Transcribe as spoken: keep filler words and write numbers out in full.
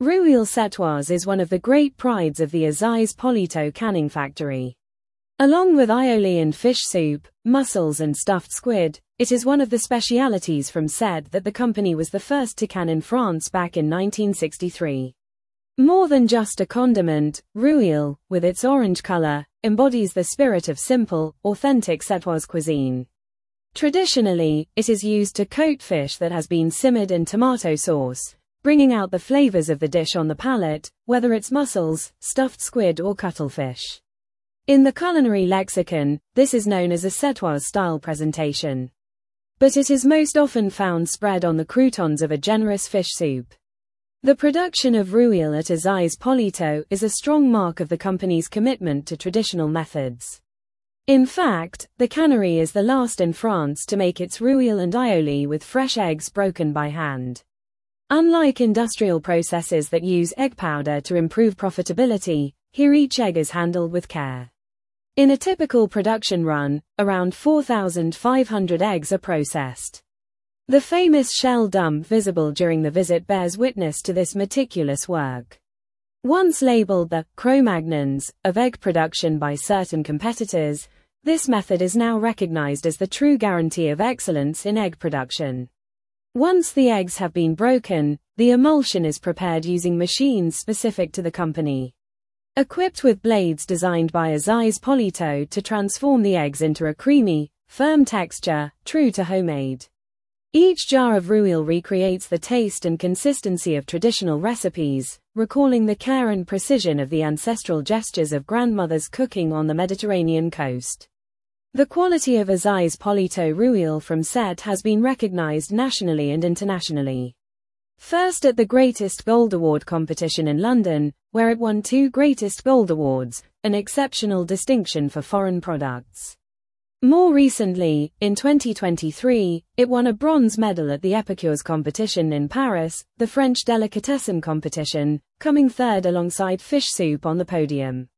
Rouille Setoise is one of the great prides of the Aziz Polito canning factory. Along with aioli and fish soup, mussels and stuffed squid, it is one of the specialities from Sète that the company was the first to can in France back in nineteen sixty-three. More than just a condiment, Rouille, with its orange color, embodies the spirit of simple, authentic Setoise cuisine. Traditionally, it is used to coat fish that has been simmered in tomato sauce, bringing out the flavors of the dish on the palate, whether it's mussels, stuffed squid or cuttlefish. In the culinary lexicon, this is known as a Setoise-style presentation. But it is most often found spread on the croutons of a generous fish soup. The production of Rouille at Aziz Polito is a strong mark of the company's commitment to traditional methods. In fact, the cannery is the last in France to make its Rouille and aioli with fresh eggs broken by hand. Unlike industrial processes that use egg powder to improve profitability, here each egg is handled with care. In a typical production run, around four thousand five hundred eggs are processed. The famous shell dump visible during the visit bears witness to this meticulous work. Once labeled the Cro-Magnons of egg production by certain competitors, this method is now recognized as the true guarantee of excellence in egg production. Once the eggs have been broken, the emulsion is prepared using machines specific to the company. Equipped with blades designed by Aziz Polito to transform the eggs into a creamy, firm texture, true to homemade. Each jar of Rouille recreates the taste and consistency of traditional recipes, recalling the care and precision of the ancestral gestures of grandmothers cooking on the Mediterranean coast. The quality of Aziz Polito Rouille from Sète has been recognized nationally and internationally. First at the Greatest Gold Award competition in London, where it won two Greatest Gold Awards, an exceptional distinction for foreign products. More recently, in twenty twenty-three, it won a bronze medal at the Epicures competition in Paris, the French delicatessen competition, coming third alongside fish soup on the podium.